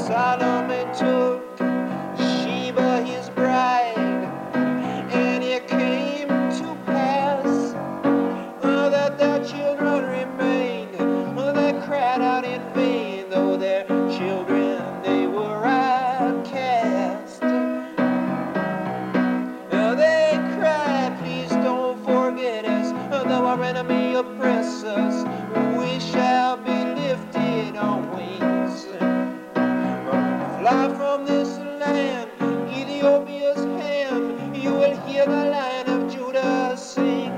Solomon took Sheba his bride, and it came to pass that their children remained. They cried out in vain, though their children they were outcast. They cried, please don't forget us, though our enemy oppress us, we shall be lifted on wings. Fly from this land, Ethiopia's hand, you will hear the Lion of Judah sing.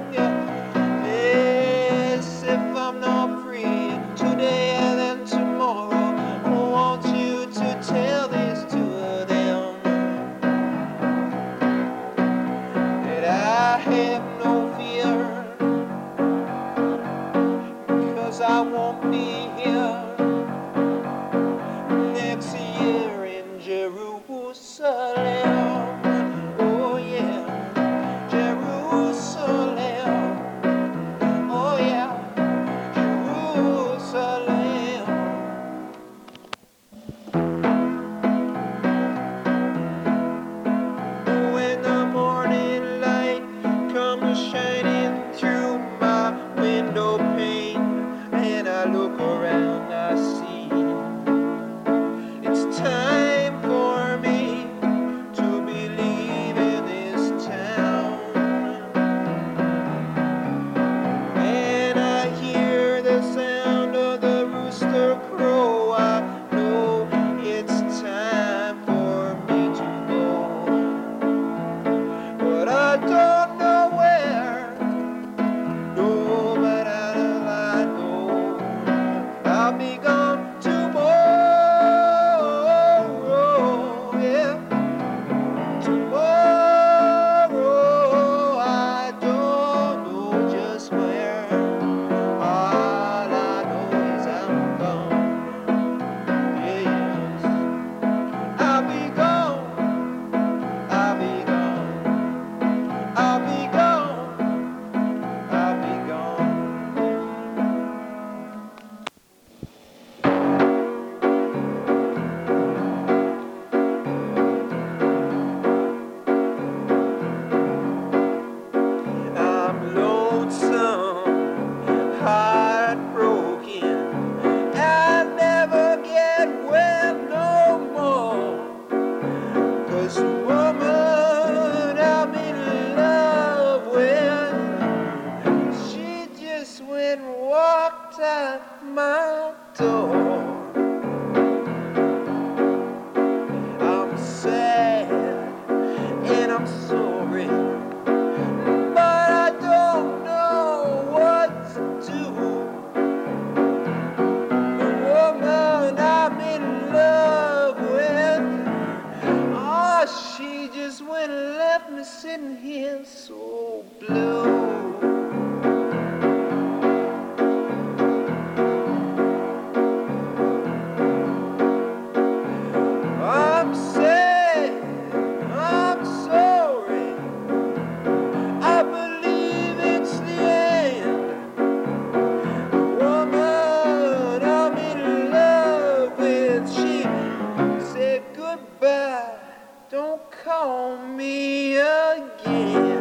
Yes, if I'm not free today and then tomorrow, I want you to tell this to them, that I have no fear, 'cause I won't be here next year in Jerusalem. Oh yeah, Jerusalem. Oh yeah, Jerusalem. When the morning light comes shining through my window pane, and I look around, I see it's time for me to believe in this town. And I hear the sound of the rooster crow, I know it's time for me to go. But I don't know where, no, but I know I'll be gone tomorrow, yeah. Tomorrow, I don't know just where. All I know is I'm gone. Yes, I'll be gone. I'll be gone. I'll be gone. I'll be gone. I'm lonesome, heartbroken. I'll never get well no more. 'Cause the woman I'm in love with, she just went and walked out my door. I'm sad and I'm sorry, but I don't know what to do. The woman I'm in love with, oh, she just went and left me sitting here so blue. I'm sad, I'm sorry, I believe it's the end. The woman I'm in love with, she said goodbye, don't call me again.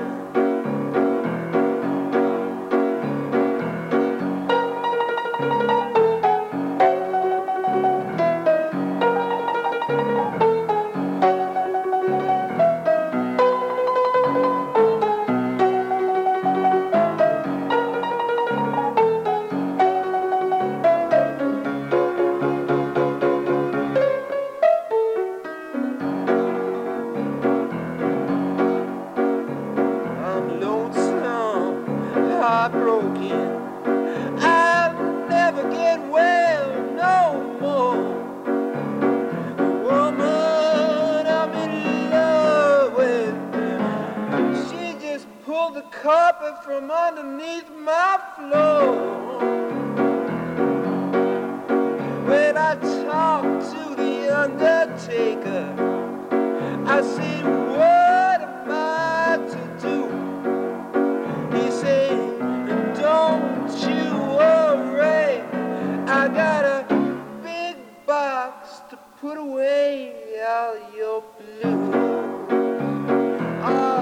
I'm lonesome, heartbroken. I'll never get well no more. The woman I'm in love with, she just pulled the carpet from underneath my floor. When I talked to the undertaker, I said, what am I to do? He said, don't you worry, I got a big box to put away all your blue.